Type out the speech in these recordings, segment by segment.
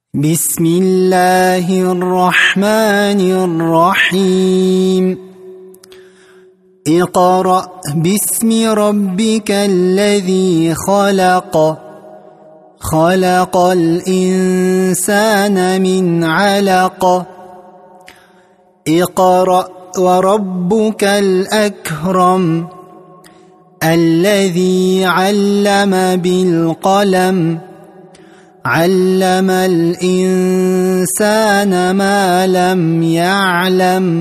بسم الله الرحمن الرحيم اقرأ باسم ربك الذي خلق خلق الإنسان من علق اقرأ وربك الأكرم الذي علم بالقلم علم الإنسان ما لم يعلم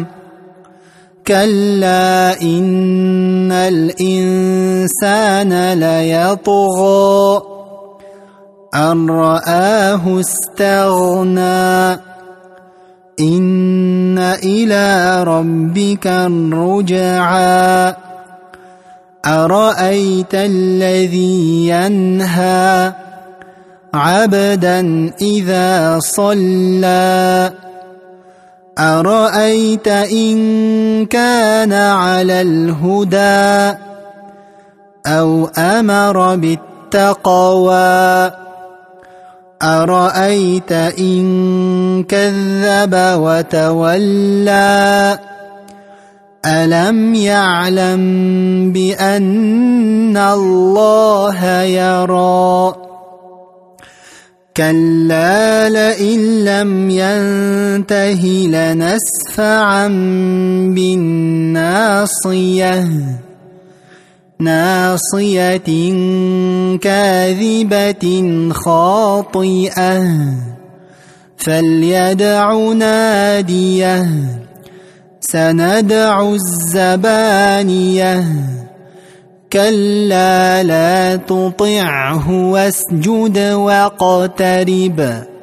كلا إن الإنسان ليطغى أن رآه استغنى إن إلى ربك الرجعى أرأيت الذي ينهى عبدا إذا صلى أرأيت إن كان على الهدى أو أمر بالتقوى أرأيت إن كذب وتولى ألم يعلم بأن الله يرى كلا لئن لم ينته لنسفعا بالناصية ناصية كاذبة خاطئة فليدع ناديه سندع الزبانية كلا لا تطعه واسجد واقترب